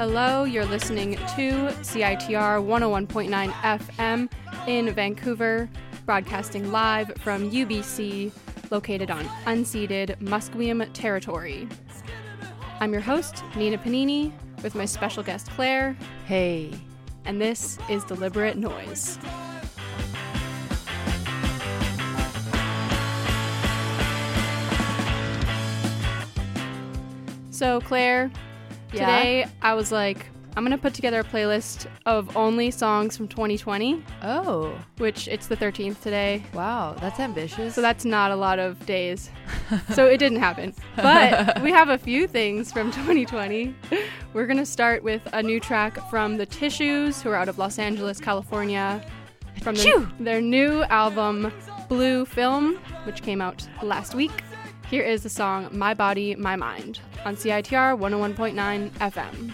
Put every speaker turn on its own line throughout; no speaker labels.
Hello, you're listening to CITR 101.9 FM in Vancouver, broadcasting live from UBC, located on unceded Musqueam territory. I'm your host, Nina Panini, with my special guest, Claire.
Hey.
And this is Deliberate Noise. So, Claire, today I was like, I'm going to put together a playlist of only songs from 2020.
Oh.
Which, it's the 13th today.
Wow, that's ambitious.
So that's not a lot of days. So it didn't happen. But we have a few things from 2020. We're going to start with a new track from The Tissues, who are out of Los Angeles, California. From their new album, Blue Film, which came out last week. Here is the song My Body, My Mind on CITR 101.9 FM.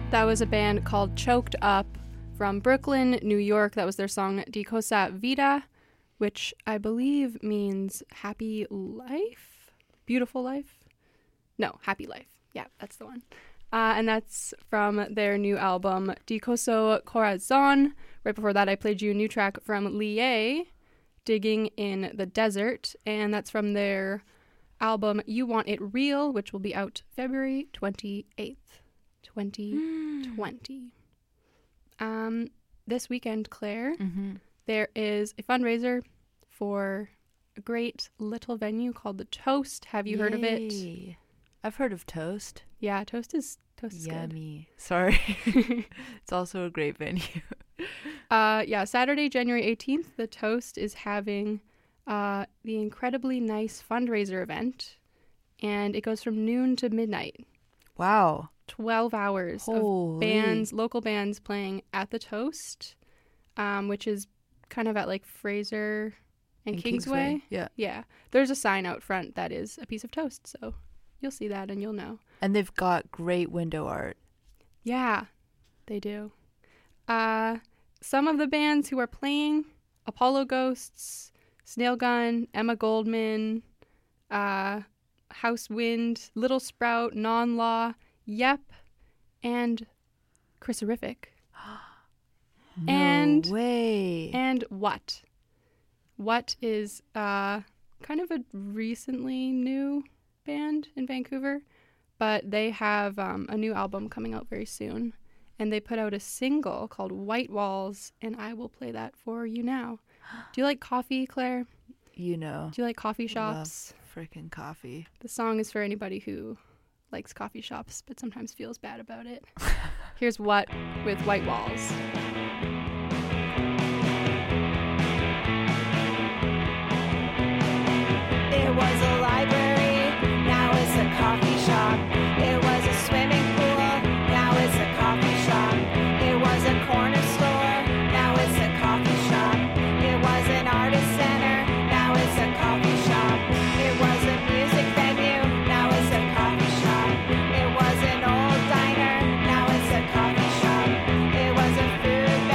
That was a band called Choked Up from Brooklyn, New York. That was their song Dichosa Vida, which I believe means happy life? Beautiful life? No, happy life. Yeah, that's the one. And that's from their new album, Dichoso Corazon. Right before that, I played you a new track from Lié, Digging in the Desert. And that's from their album, You Want It Real, which will be out February 28th, 2020. This weekend, Claire, there is a fundraiser for a great little venue called The Toast. Have you heard of it?
I've heard of Toast.
Yeah, Toast is
Yummy. Good. Sorry. It's also a great venue.
Saturday, January 18th, The Toast is having the incredibly nice fundraiser event, and it goes from noon to midnight.
Wow.
12 hours of local bands playing at The Toast, which is kind of at like Fraser and Kingsway. Yeah. There's a sign out front that is a piece of toast, so you'll see that and you'll know.
And they've got great window art.
Yeah, they do. Some of the bands who are playing: Apollo Ghosts, Snail Gun, Emma Goldman, House Wind, Little Sprout, Non-Law, Yep, and Chrisorific.
No way.
And What? What is kind of a recently new band in Vancouver, but they have a new album coming out very soon, and they put out a single called White Walls, and I will play that for you now. Do you like coffee, Claire?
You know.
Do you like coffee shops?
Love freaking coffee.
The song is for anybody who likes coffee shops but sometimes feels bad about it. Here's What with White Walls.
It was a library, now it's a coffee shop. It was a swimming pool, now it's a coffee shop. It was a corner store, now it's a coffee shop. It was an artist center, now it's a coffee shop. It was a music venue, now it's a coffee shop. It was an old diner, now it's a coffee shop. It was a food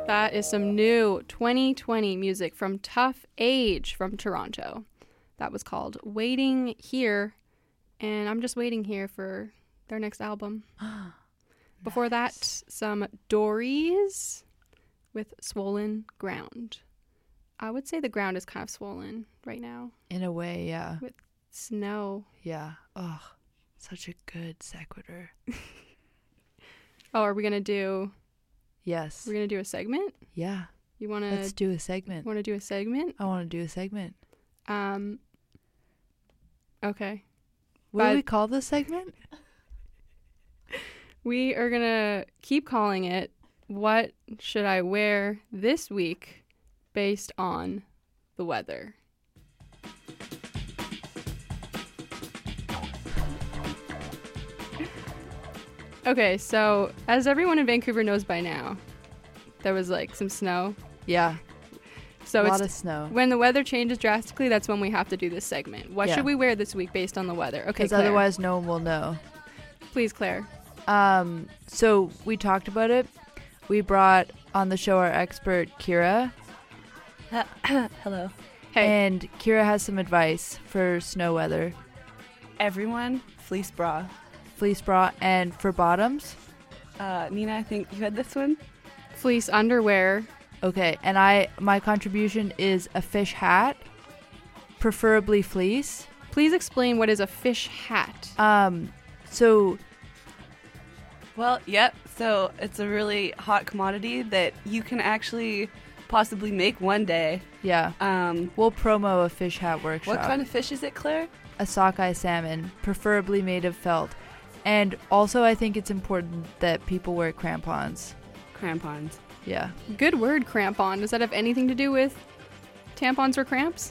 That is some new 2020 music from Tough Age from Toronto. That was called Waiting Here, and I'm just waiting here for their next album. Before that, some Dories with Swollen Ground. I would say the ground is kind of swollen right now.
In a way, yeah.
With snow.
Yeah. Oh, such a good sequitur.
Oh, are we going to do...
Yes.
We're going to do a segment?
Yeah.
You want
Let's
to...
do a segment.
Want to do a segment?
I want to do a segment.
Okay.
What do we call this segment?
We are going to keep calling it What Should I Wear This Week based on the weather. Okay, so as everyone in Vancouver knows by now, there was like some snow.
Yeah.
So
a lot of snow.
When the weather changes drastically, that's when we have to do this segment. What should we wear this week based on the weather? Okay,
because
Claire.
otherwise no one will know.
Please, Claire.
So we talked about it. We brought on the show our expert, Kira.
Hello.
Hey.
And Kira has some advice for snow weather.
Everyone, fleece bra.
Fleece bra. And for bottoms?
Nina, I think you had this one.
Fleece underwear.
Okay, and my contribution is a fish hat, preferably fleece.
Please explain what is a fish hat.
So...
Well, yep. So it's a really hot commodity that you can actually possibly make one day.
Yeah. We'll promo a fish hat workshop.
What kind of fish is it, Claire?
A sockeye salmon, preferably made of felt. And also I think it's important that people wear crampons.
Crampons.
Yeah.
Good word, crampon. Does that have anything to do with tampons or cramps?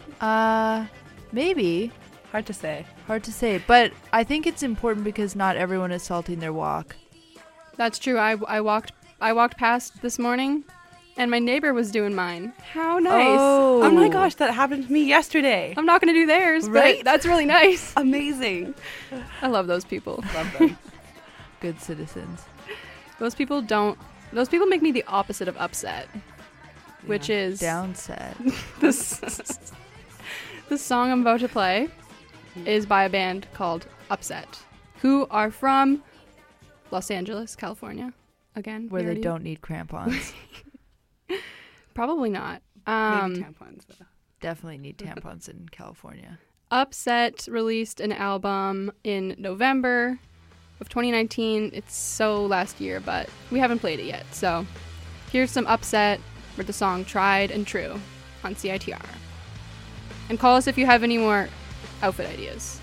Maybe.
Hard to say.
Hard to say. But I think it's important because not everyone is salting their walk.
That's true. I walked past this morning, and my neighbor was doing mine. How nice.
Oh my gosh, that happened to me yesterday.
I'm not going to do theirs,
Right?
but that's really nice.
Amazing.
I love those people.
Love them.
Good citizens.
Those people make me the opposite of upset, which is
Downset.
the song I'm about to play is by a band called Upset, who are from Los Angeles, California. Again,
Where they don't need crampons.
Probably not.
Maybe tampons, though.
Definitely need tampons in California.
Upset released an album in November of 2019. It's so last year, but we haven't played it yet. So here's some Upset with the song Tried and True on CITR. And call us if you have any more outfit ideas.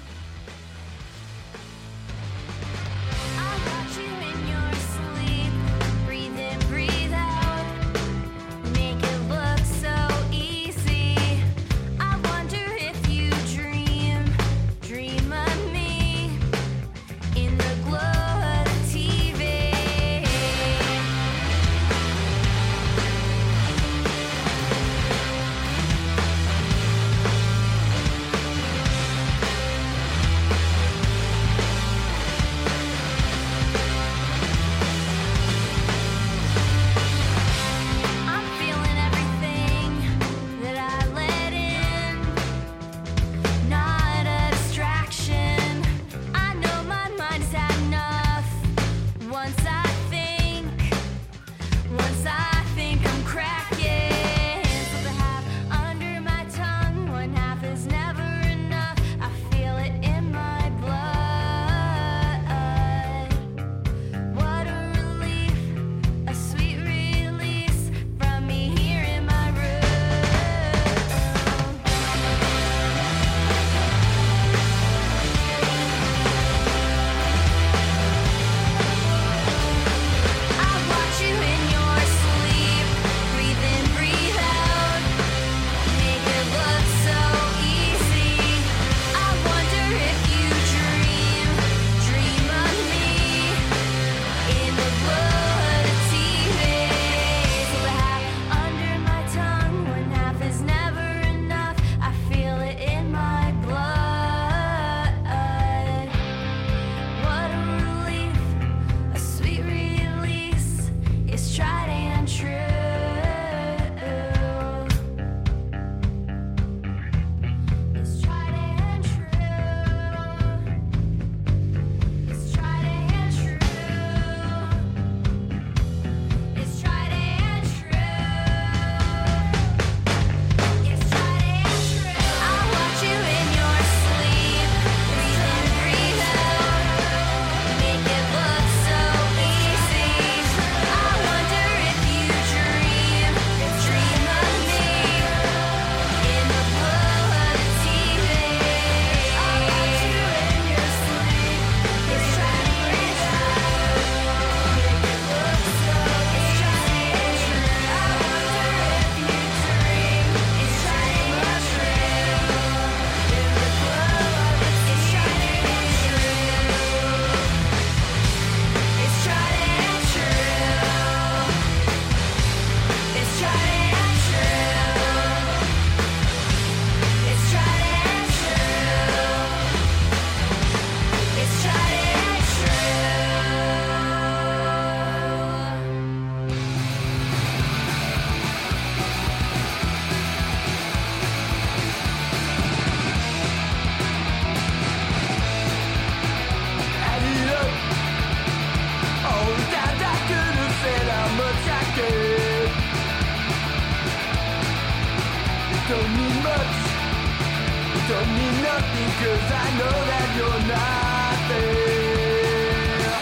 don't mean much. It don't mean nothing, 'cause I know that you're not there.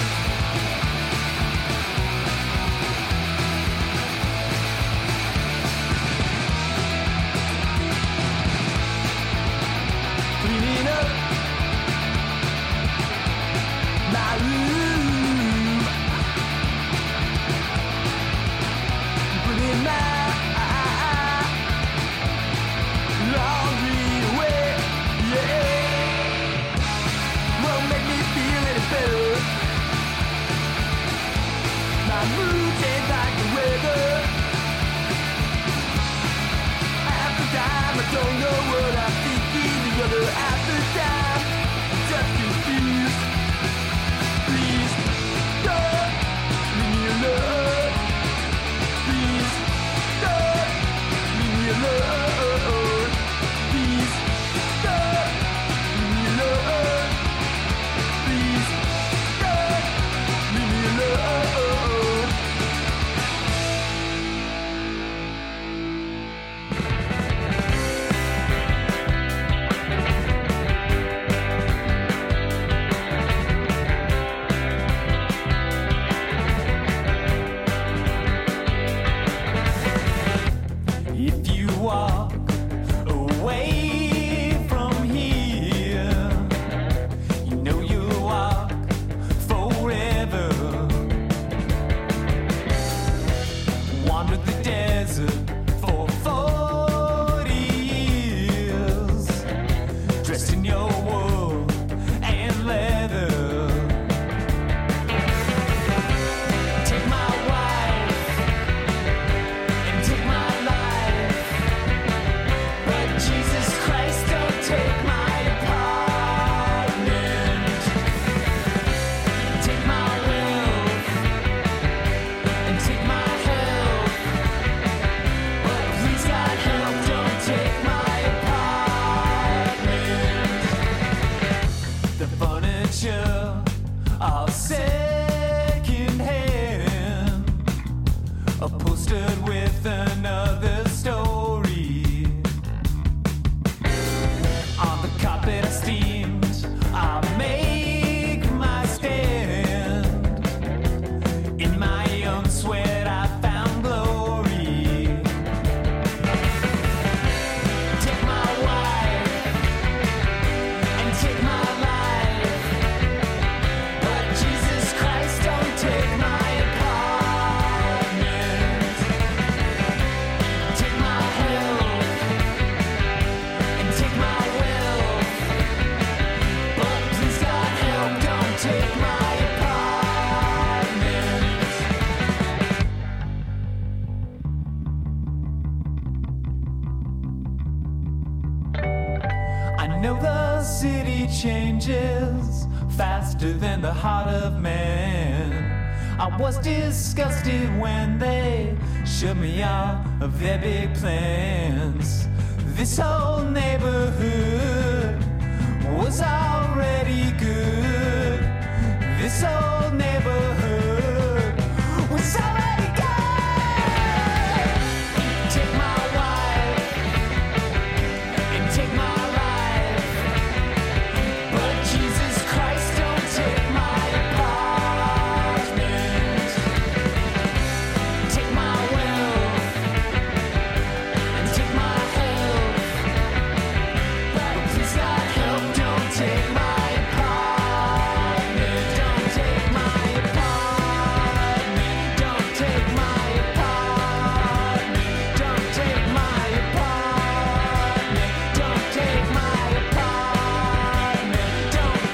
Cleaning up my room, putting my laundry away, yeah. Won't make me feel any better. My mood change like the weather. Half the time I don't know what I'm thinking. The other half the time I'm just confused. Please don't leave me alone. Please don't leave me alone. Please don't leave me alone. Please don't leave me alone. If you walk away from here, you know you'll walk forever. Wandered the desert for 40 years, dressed in your wool and leather. Take my wife and take my life, but Jesus Christ, don't take my apartment. Take my wealth and take my health, but please God help, don't take my apartment. The furniture all second hand, upholstered with another story. On the carpet steamed, I make my stand. In my own sweat I found glory. Take my wife and take my life, but Jesus Christ, don't take my apartment. Take my health and take my wealth, but please God help, don't take my apartment. I know the city changes faster than the heart of man. I was disgusted when they showed me all of their big plans. This whole neighborhood was already good. This whole neighborhood was already good. Take my wife and take my life, but Jesus Christ, don't take my apartment. Take my wealth and take my health, but please God help, don't take my apartment. Don't take my apartment. Don't take my apartment. Don't take my apartment. Don't take my apartment. Don't.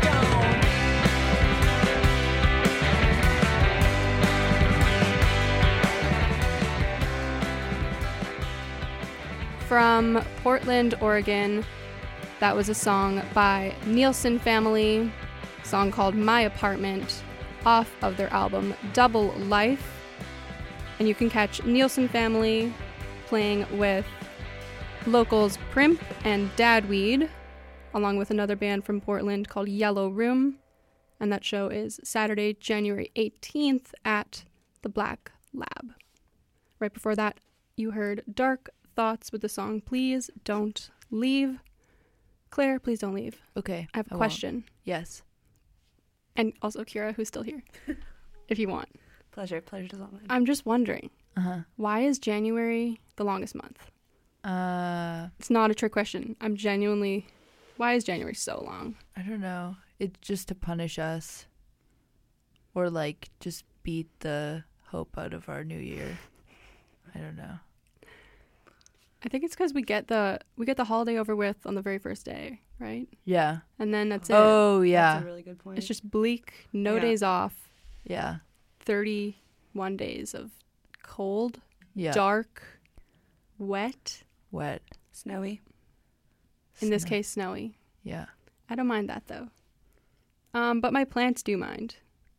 From Portland, Oregon, that was a song by Nielsen Family, a song called My Apartment, off of their album Double Life. And you can catch Nielsen Family playing with locals Primp and Dadweed, along with another band from Portland called Yellow Room. And that show is Saturday, January 18th at the Black Lab. Right before that, you heard Dark thoughts with the song Please Don't Leave. Claire, please don't leave.
Okay.
I have a
won't.
question.
Yes.
And also Kira, who's still here, if you want.
Pleasure does not mind.
I'm just wondering,
Uh-huh.
why is January the longest month? It's not a trick question. I'm genuinely... Why is January so long?
I don't know. It's just to punish us. Or like just beat the hope out of our new year. I don't know.
I think it's because we get the holiday over with on the very first day, right?
Yeah.
And then that's it.
Oh, yeah.
That's a really good point.
It's just bleak, no
Yeah.
days off,
Yeah.
31 days of cold,
Yeah.
dark, wet,
Wet.
snowy.
in this
Snow.
case snowy.
Yeah.
I don't mind that though. But my plants do mind.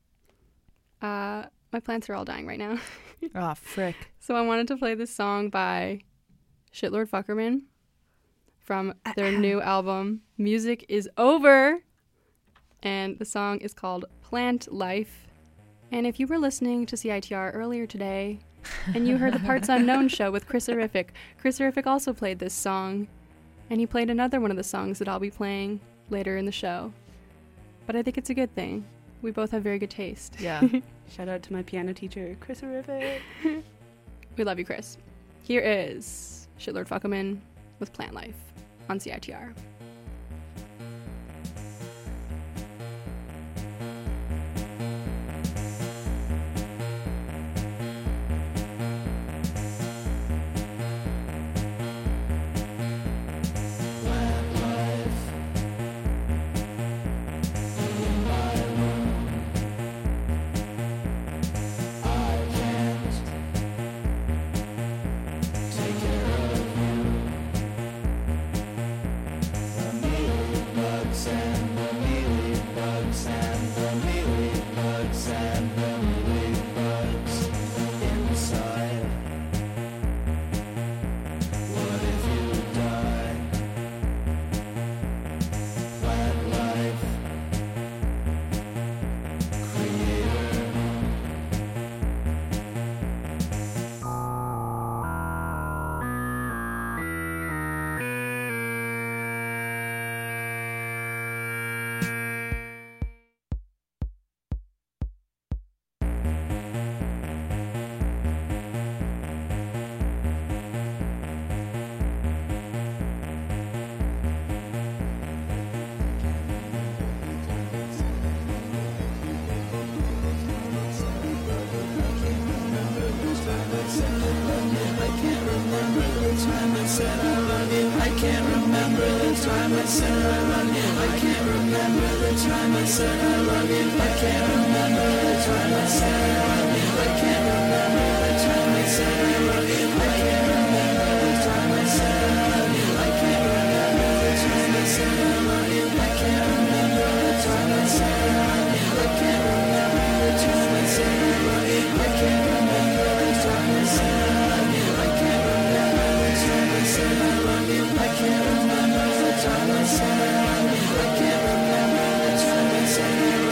My plants are all dying right now.
Oh, frick.
So I wanted to play this song by Shitlord Fuckerman from their new album, Music Is Over. And the song is called Plant Life. And if you were listening to CITR earlier today and you heard the Parts Unknown show with Chris Horrific also played this song. And he played another one of the songs that I'll be playing later in the show. But I think it's a good thing. We both have very good taste.
Yeah.
Shout out to my piano teacher, Chris Horrific.
We love you, Chris. Here is Shitlord Fuckerman with Plant Life on CITR.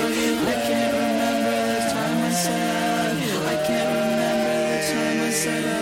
Said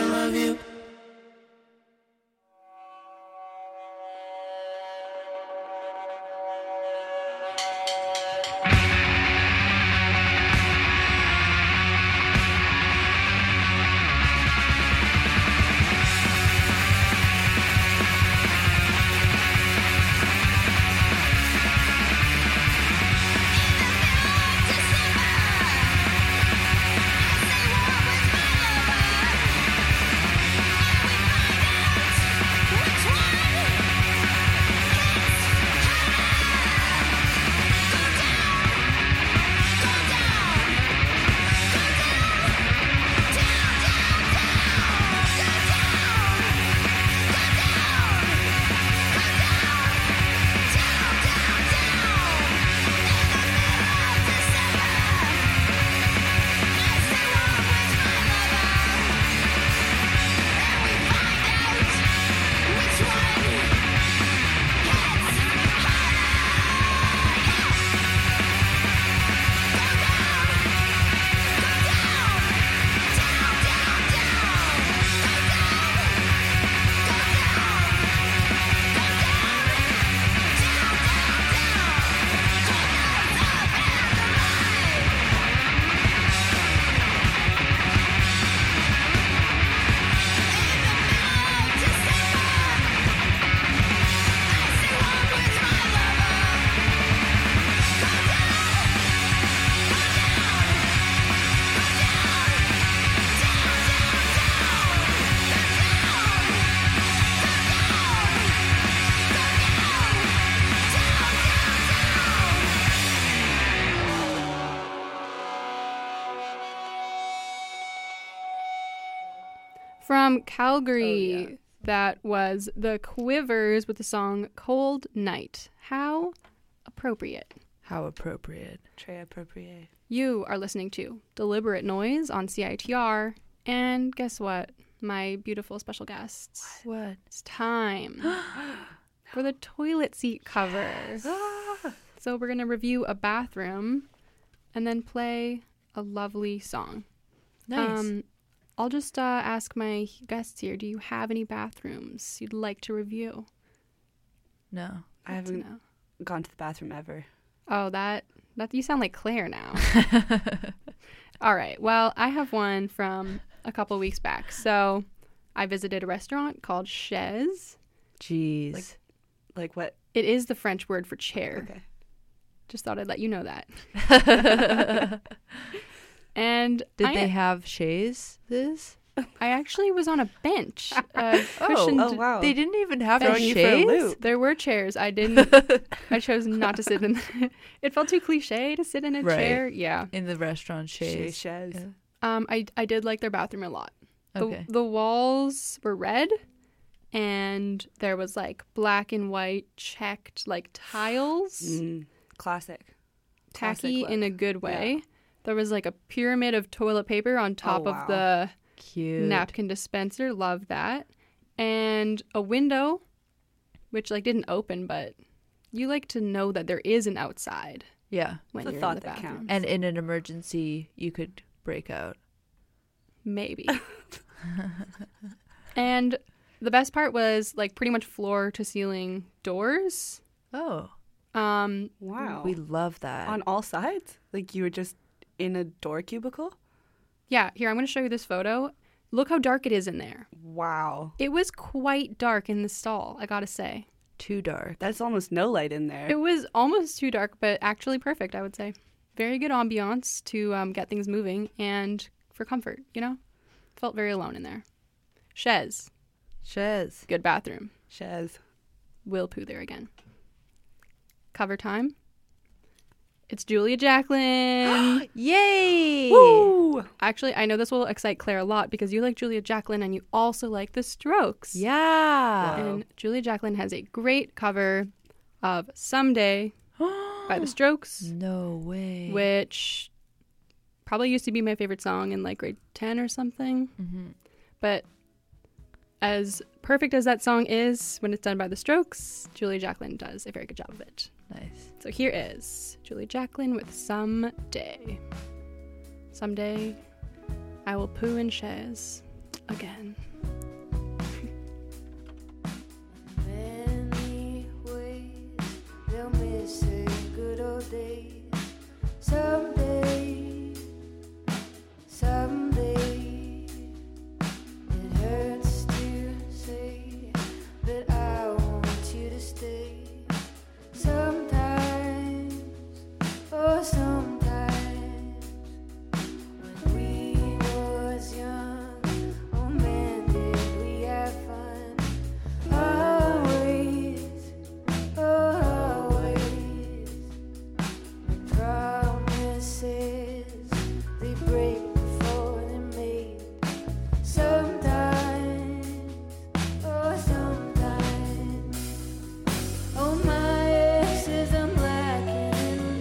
From Calgary,
Oh, yeah.
that was the Quivers with the song Cold Night. How appropriate.
How appropriate.
Très approprié.
You are listening to Deliberate Noise on CITR. And guess what? My beautiful special guests.
What?
It's time for the toilet seat cover. So we're going to review a bathroom and then play a lovely song.
Nice.
I'll just ask my guests here, do you have any bathrooms you'd like to review?
No.
I
Good to
haven't
know.
gone to the bathroom ever.
Oh, that you sound like Claire now. All right. Well, I have one from a couple weeks back. So I visited a restaurant called Chaise.
Jeez.
Like what?
It is the French word for chair.
Okay.
Just thought I'd let you know that. And
Did
I,
they have chaise?
I actually was on a bench. Cushioned.
Oh, wow.
They didn't even have a
Throwing you for a
chaise?
loop.
There were chairs. I didn't. I chose not to sit in. It felt too cliche to sit in a
Right.
chair. Yeah.
In the restaurant chaise.
Chaise.
Yeah.
I did like their bathroom a lot.
Okay.
The walls were red, and there was like black and white checked like tiles,
Classic.
tacky
Classic
in a good way. There was like a pyramid of toilet paper on top
wow.
of the
Cute.
napkin dispenser. Love that. And a window, which like didn't open, but you like to know that there is an outside
Yeah.
when
It's a
you're
thought
in the
that
bathroom.
counts.
And in an emergency, you could break out.
Maybe. And the best part was like pretty much floor to ceiling doors.
Oh.
Wow.
We love that.
On all sides? Like you were just in a door cubicle?
Yeah, here I'm going to show you this photo. Look how dark it is in there.
Wow.
It was quite dark in the stall, I got to say.
Too dark.
That's almost no light in there.
It was almost too dark, but actually perfect, I would say. Very good ambiance to get things moving and for comfort, you know? Felt very alone in there. Chaise,
Chaise.
good bathroom.
Chaise.
Will poo there again. Cover time. It's Julia Jacqueline.
Yay!
Woo!
Actually, I know this will excite Claire a lot because you like Julia Jacqueline and you also like the Strokes.
Yeah.
And Julia Jacqueline has a great cover of Someday by the Strokes,
No way.
which probably used to be my favorite song in like grade 10 or something.
Mm-hmm.
But as perfect as that song is when it's done by the Strokes, Julia Jacqueline does a very good job of it.
Nice.
So here is Julia Jacqueline with Someday. Someday I will poo in chaise again.
Many ways they'll miss the good old days. Someday, someday, it hurts to say, but I want you to stay. Sometimes, oh sometimes, when we was young, oh man, did we have fun. Always, oh always, with promises they break before they're made. Sometimes, oh sometimes, oh my exes I'm lacking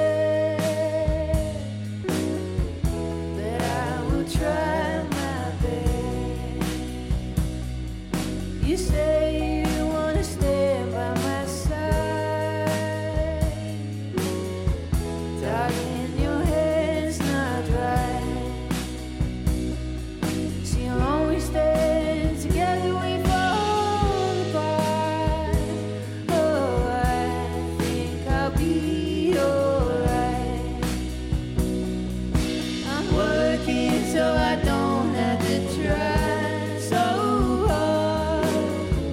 dead, but I will try my best. You say you wanna stand by my side, darling, your head's not right. So you always stand together, we fall apart. Oh, I think I'll be alright. I'm working so I don't have to try so hard.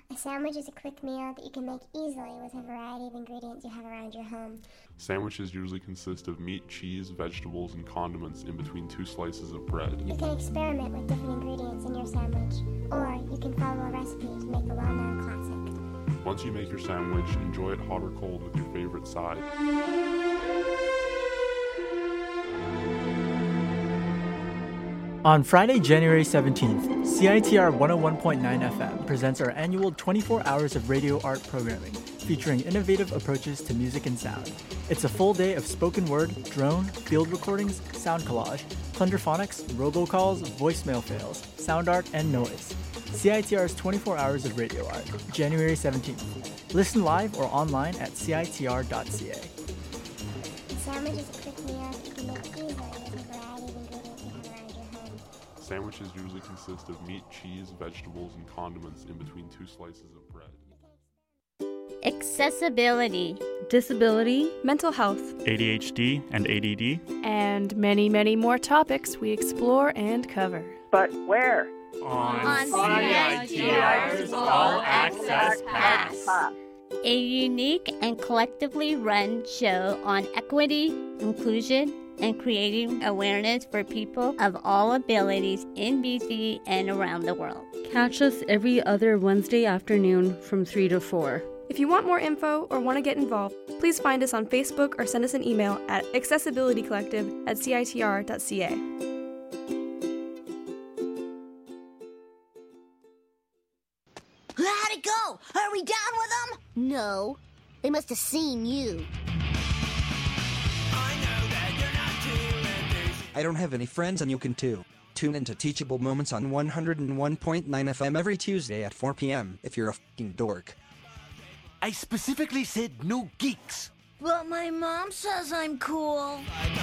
A sandwich is a quick meal that you can make easily with a variety of ingredients you have around your home.
Sandwiches usually consist of meat, cheese, vegetables, and condiments in between 2 slices of bread.
You can experiment with different ingredients in your sandwich, or you can follow a recipe to make the well-known classic.
Once you make your sandwich, enjoy it hot or cold with your favorite side.
On Friday, January 17th, CITR 101.9 FM presents our annual 24 hours of radio art programming, featuring innovative approaches to music and sound. It's a full day of spoken word, drone, field recordings, sound collage, plunderphonics, robocalls, voicemail fails, sound art, and noise. CITR's 24 hours of radio art, January 17th. Listen live or online at citr.ca.
A sandwich is a quick meal that you can make easily with a variety of ingredients you have around your home.
Sandwiches usually consist of meat, cheese, vegetables, and condiments in between 2 slices of bread.
Accessibility,
Disability, mental health,
ADHD and ADD,
and many, many more topics we explore and cover.
But where?
On
CITR's All Access Pass.
a unique and collectively run show on equity, inclusion, and creating awareness for people of all abilities in BC and around the world.
Catch us every other Wednesday afternoon from 3 to 4.
If you want more info or want to get involved, please find us on Facebook or send us an email at accessibilitycollective@citr.ca.
How'd it go? Are we down with them? No. They must have seen you.
I don't have any friends and you can too. Tune into Teachable Moments on 101.9 FM every Tuesday at 4 p.m. if you're a f***ing dork.
I specifically said no geeks.
But my mom says I'm cool.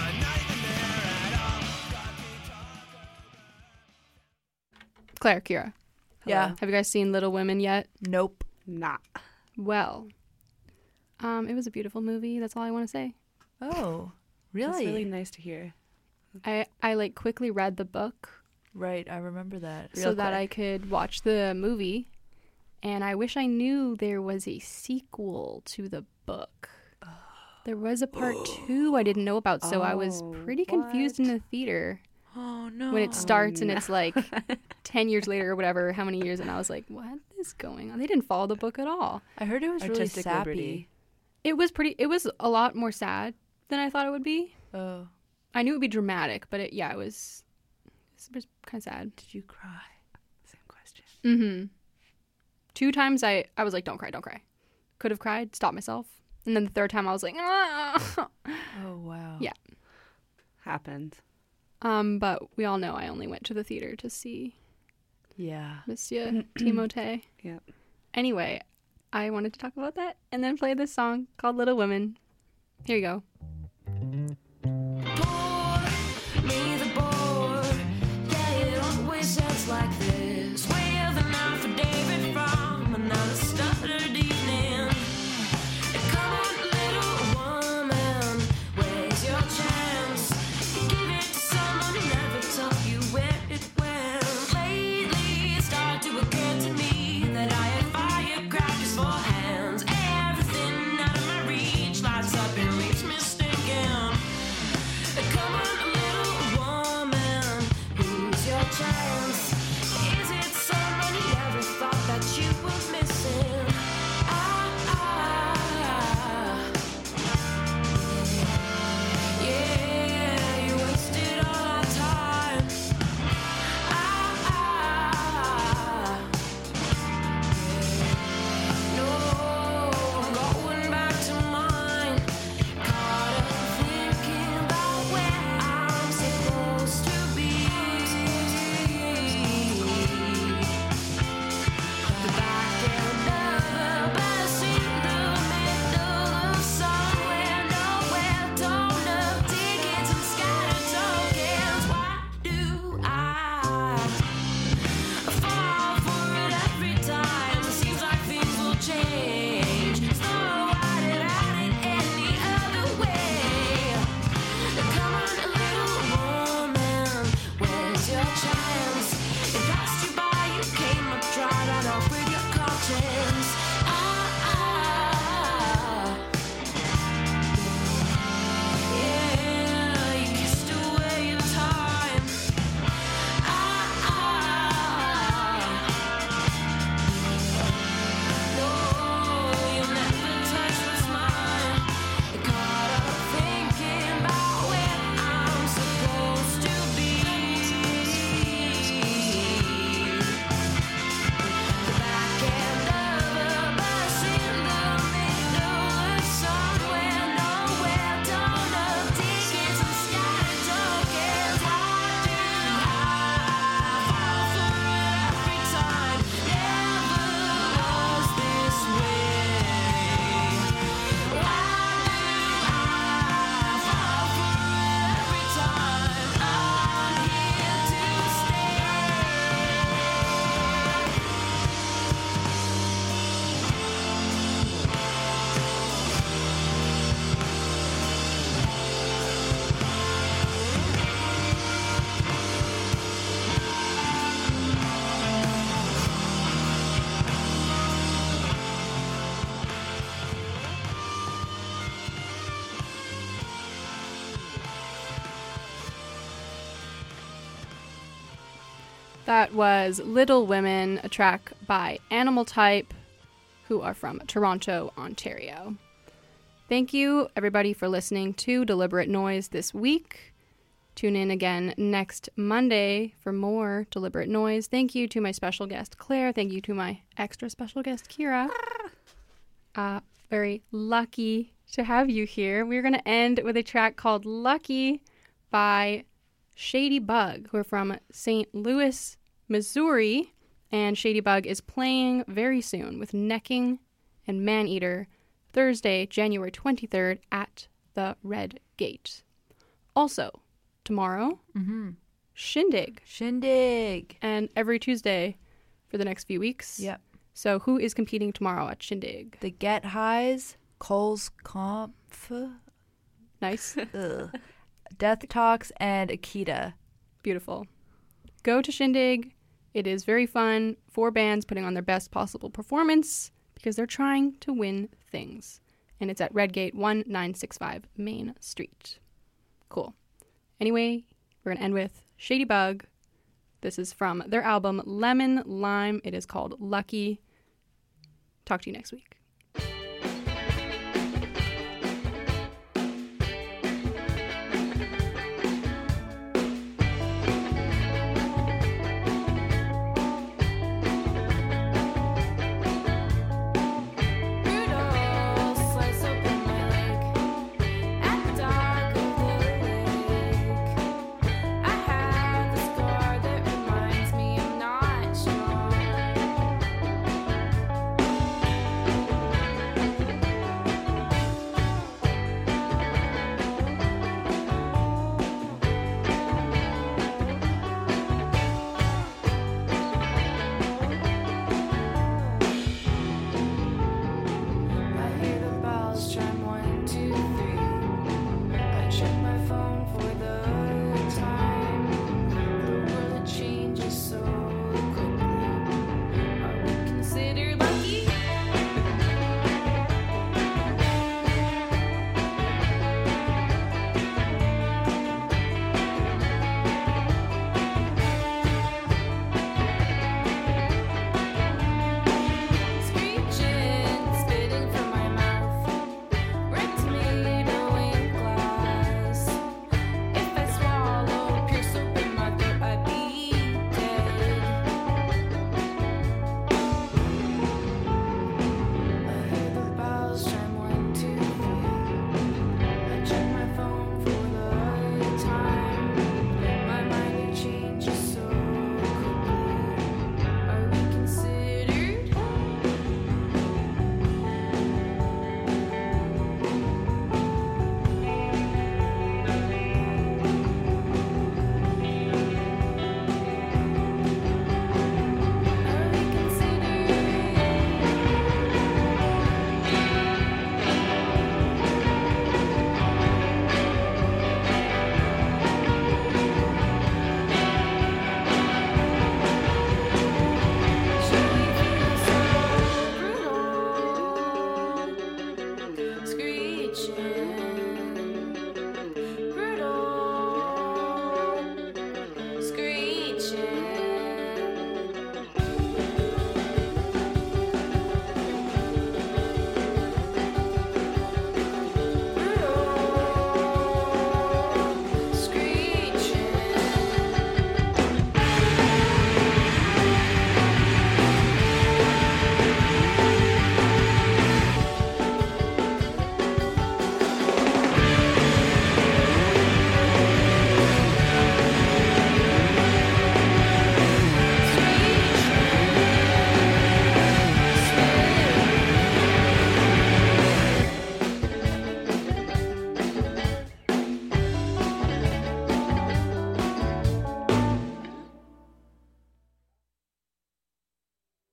Claire, Kira.
Yeah.
Have you guys seen Little Women yet?
Nope.
Nah.
Well, it was a beautiful movie. That's all I want to say.
Oh, really?
That's really nice to hear.
I like quickly read the book.
Right, I remember that.
So that I could watch the movie. And I wish I knew there was a sequel to the book. There was a part 2 I didn't know about, so I was pretty confused in the theater.
Oh, no.
When it starts and it's like 10 years later or whatever, how many years, and I was like, what is going on? They didn't follow the book at all.
I heard it was really
Artistic
sappy.
liberty.
It was a lot more sad than I thought it would be.
Oh.
I knew it would be dramatic, but it was kind of sad.
Did you cry?
Same question.
Mm-hmm. 2 times I was like, don't cry. Could have cried, stopped myself. And then the 3rd time I was like, ah.
Oh, wow.
Yeah.
Happened.
But we all know I only went to the theater to see Monsieur Timothée.
Yeah.
Anyway, I wanted to talk about that and then play this song called Little Women. Here you go.
Me the board, yeah, it always sounds like this. We're the night for David from another stuttered evening. Come on, little woman, where's your chance? Give it to someone who never told you where it went. Lately, it started to occur to me that I had firecrackers for hands. Everything out of my reach lights up and leaves me still. chance. Yeah, you kissed away your time. No, you'll never touch what's mine. Caught up thinking about where I'm supposed to be. The back end of a bus in the middle of somewhere, nowhere. Don't know tickets and scattered tokens. Why do I fall for it every time? Never was this way. Why do I fall for it every time? I'm here to stay.
That was Little Women, a track by Animal Type, who are from Toronto, Ontario. Thank you, everybody, for listening to Deliberate Noise this week. Tune in again next Monday for more Deliberate Noise. Thank you to my special guest, Claire. Thank you to my extra special guest, Kira. Very lucky to have you here. We're going to end with a track called Lucky by Shady Bug, who are from St. Louis, Missouri, and Shady Bug is playing very soon with Necking and Maneater Thursday, January 23rd at the Red Gate. Also, tomorrow, Shindig. And every Tuesday for the next few weeks.
Yep.
So who is competing tomorrow at Shindig?
The Get Highs, Cole's Comp.
Nice.
Death Talks, and Akita.
Beautiful. Go to Shindig. It is very fun. 4 bands putting on their best possible performance because they're trying to win things. And it's at Redgate 1965 Main Street. Cool. Anyway, we're going to end with Shady Bug. This is from their album Lemon Lime. It is called Lucky. Talk to you next week.